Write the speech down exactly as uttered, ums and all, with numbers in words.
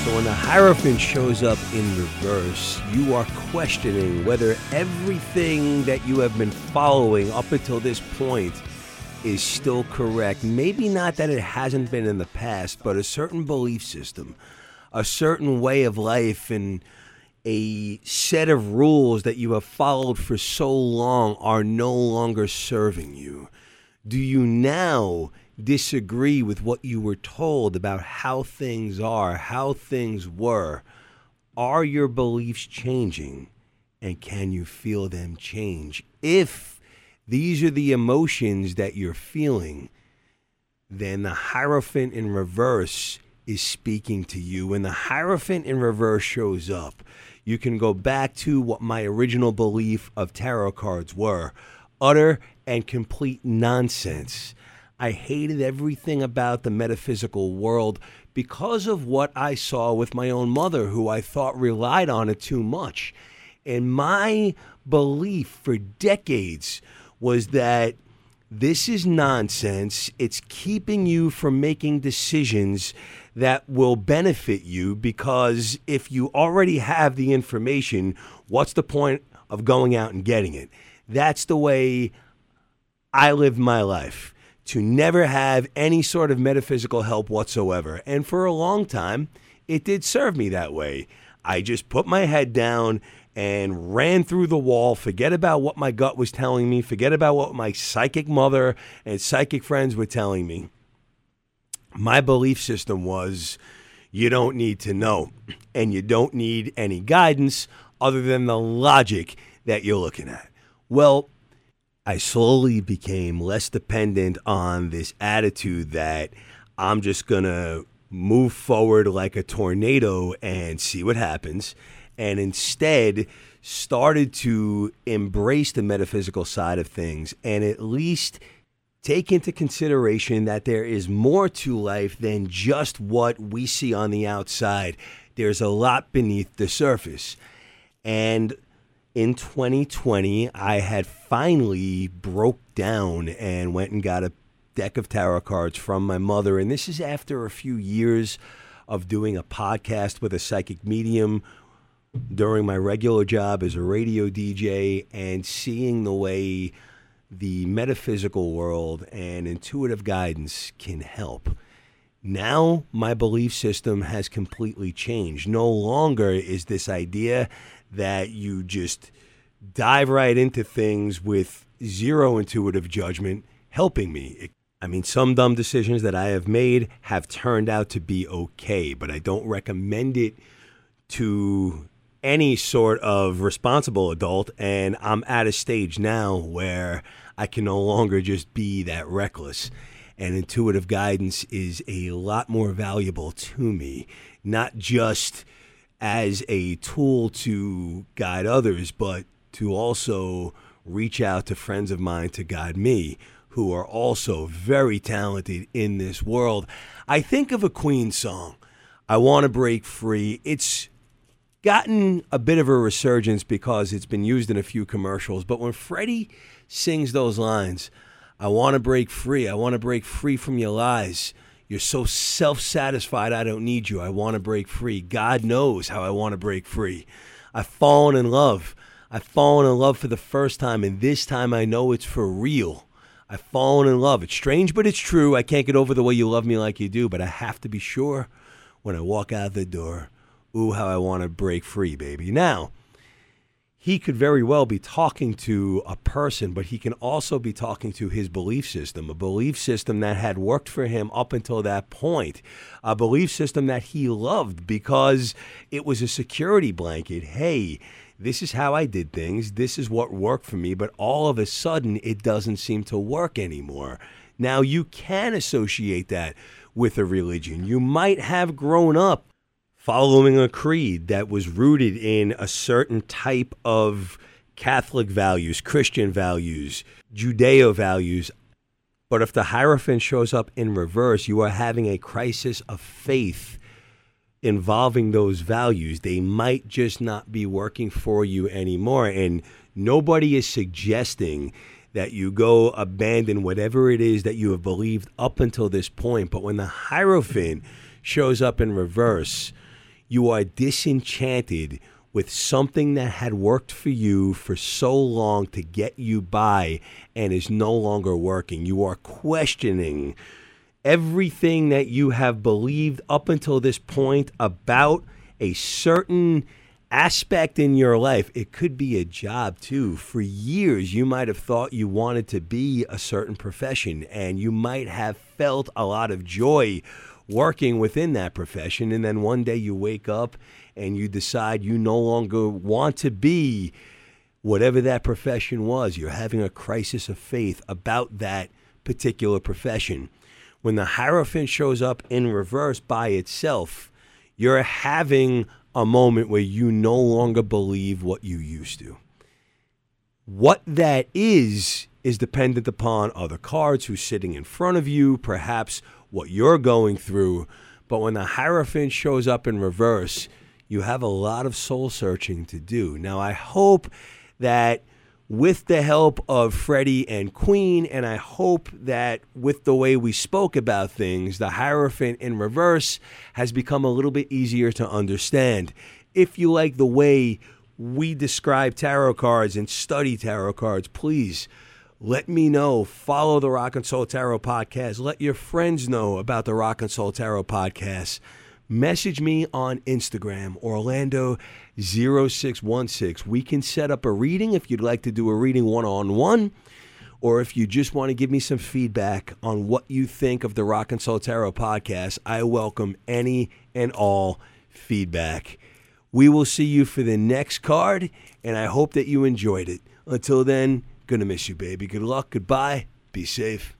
So when the Hierophant shows up in reverse, you are questioning whether everything that you have been following up until this point is still correct. Maybe not that it hasn't been in the past, but a certain belief system, a certain way of life, and a set of rules that you have followed for so long are no longer serving you. Do you now disagree with what you were told about how things are, how things were? Are your beliefs changing, and can you feel them change? If these are the emotions that you're feeling, then the Hierophant in reverse is speaking to you. When the Hierophant in reverse shows up, you can go back to what my original belief of tarot cards were: utter and complete nonsense. I hated everything about the metaphysical world because of what I saw with my own mother, who I thought relied on it too much. And my belief for decades was that this is nonsense. It's keeping you from making decisions that will benefit you, because if you already have the information, what's the point of going out and getting it? That's the way I lived my life, to never have any sort of metaphysical help whatsoever. And for a long time, it did serve me that way. I just put my head down and ran through the wall, forget about what my gut was telling me, forget about what my psychic mother and psychic friends were telling me. My belief system was, you don't need to know, and you don't need any guidance other than the logic that you're looking at. Well, I slowly became less dependent on this attitude that I'm just going to move forward like a tornado and see what happens, and instead started to embrace the metaphysical side of things and at least take into consideration that there is more to life than just what we see on the outside. There's a lot beneath the surface. And in twenty twenty, I had finally broke down and went and got a deck of tarot cards from my mother. And this is after a few years of doing a podcast with a psychic medium during my regular job as a radio D J, and seeing the way the metaphysical world and intuitive guidance can help. Now my belief system has completely changed. No longer is this idea that you just dive right into things with zero intuitive judgment helping me. I mean, some dumb decisions that I have made have turned out to be okay, but I don't recommend it to any sort of responsible adult, and I'm at a stage now where I can no longer just be that reckless, and intuitive guidance is a lot more valuable to me, not just as a tool to guide others, but to also reach out to friends of mine to guide me, who are also very talented in this world. I think of a Queen song, I Want to Break Free. It's gotten a bit of a resurgence because it's been used in a few commercials. But when Freddie sings those lines, I want to break free. I want to break free from your lies. You're so self-satisfied, I don't need you. I want to break free. God knows how I want to break free. I've fallen in love. I've fallen in love for the first time, and this time I know it's for real. I've fallen in love. It's strange, but it's true. I can't get over the way you love me like you do, but I have to be sure when I walk out the door. Ooh, how I want to break free, baby. Now, he could very well be talking to a person, but he can also be talking to his belief system, a belief system that had worked for him up until that point, a belief system that he loved because it was a security blanket. Hey, this is how I did things. This is what worked for me, but all of a sudden, it doesn't seem to work anymore. Now, you can associate that with a religion. You might have grown up following a creed that was rooted in a certain type of Catholic values, Christian values, Judeo values. But if the Hierophant shows up in reverse, you are having a crisis of faith involving those values. They might just not be working for you anymore. And nobody is suggesting that you go abandon whatever it is that you have believed up until this point. But when the Hierophant shows up in reverse, You are disenchanted with something that had worked for you for so long to get you by and is no longer working. You are questioning everything that you have believed up until this point about a certain aspect in your life. It could be a job too. For years, you might have thought you wanted to be a certain profession, and you might have felt a lot of joy working within that profession. And then one day you wake up and you decide you no longer want to be whatever that profession was. You're having a crisis of faith about that particular profession. When the Hierophant shows up in reverse by itself, you're having a moment where you no longer believe what you used to. What that is, is dependent upon other cards, who's sitting in front of you, perhaps what you're going through. But when the Hierophant shows up in reverse, you have a lot of soul searching to do. Now, I hope that with the help of Freddie and Queen, and I hope that with the way we spoke about things, the Hierophant in reverse has become a little bit easier to understand. If you like the way we describe tarot cards and study tarot cards, please let me know. Follow the Rock and Soul Tarot Podcast. Let your friends know about the Rock and Soul Tarot Podcast. Message me on Instagram, Orlando zero six one six. We can set up a reading if you'd like to do a reading one-on-one, or if you just want to give me some feedback on what you think of the Rock and Soul Tarot Podcast. I welcome any and all feedback. We will see you for the next card, and I hope that you enjoyed it. Until then, gonna miss you, baby. Good luck. Goodbye. Be safe.